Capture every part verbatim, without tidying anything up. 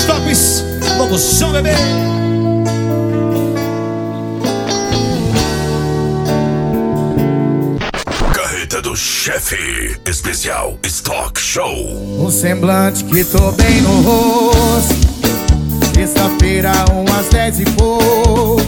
mais tops. Novo som, bebê. Carreta do Chefe, especial Stock Show. Um semblante que tô bem no rosto. Sexta-feira, umas dez e pouco.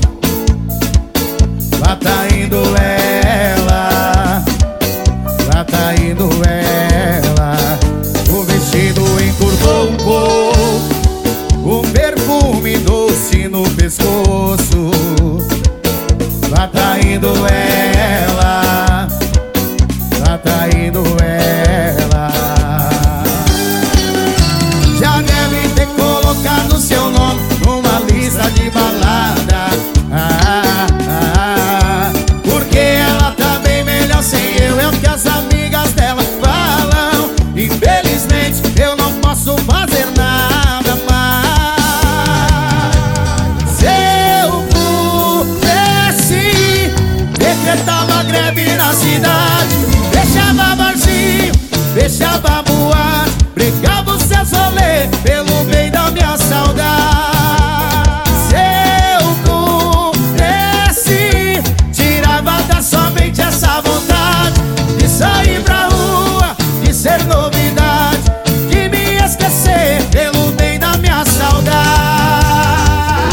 Lá tá indo ela, lá tá indo ela. O vestido encurtou um pouco, um perfume doce no pescoço. Lá tá indo ela, lá tá indo ela. Já deve ter colocado seu nome numa lista de balada. Ah, ah, porque ela tá bem melhor sem eu. É o que as amigas dela falam. Infelizmente eu não posso fazer nada mais. Se eu pudesse, decretava greve na cidade, deixava barzinho, deixava boate, brigava os seus rolê pelo bem da minha saudade. Se eu pudesse, tirava da sua mente essa vontade de sair pra rua, de ser novidade, de me esquecer pelo bem da minha saudade.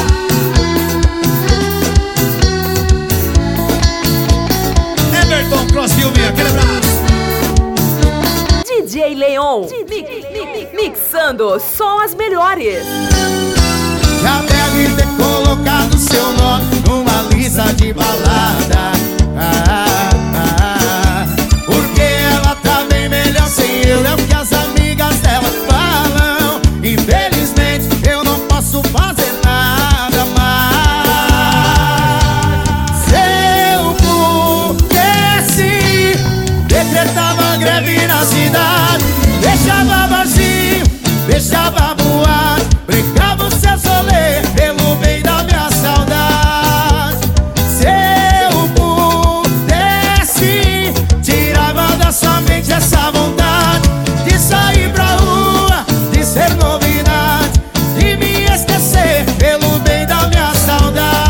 Everton Cross Filme, aquele abraço. D J Leon, mi- mi- mixando só as melhores. Já deve ter colocado seu nome numa lista de balada. Ah, ah, porque ela tá bem melhor sem eu. É o que as amigas dela falam. Infelizmente eu não posso fazer nada mais. Se eu pudesse, decretava greve na cidade, deixava vazio, deixava boate, brincava os seus rolê pelo bem da minha saudade. Se eu pudesse, tirava da sua mente essa vontade de sair pra rua, de ser novidade, de me esquecer pelo bem da minha saudade.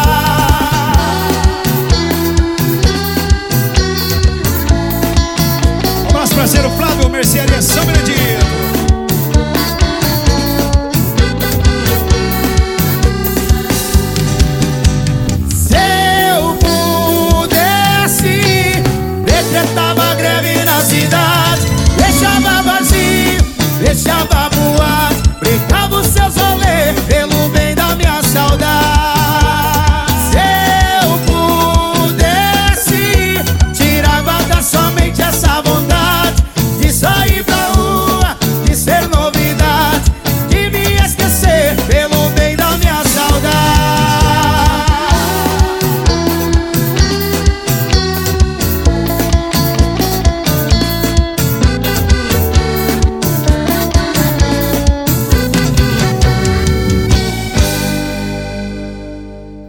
O nosso parceiro Flávio, Mercearia São Bernardino. Se eu pudesse, decretava greve na cidade, deixava vazio, deixava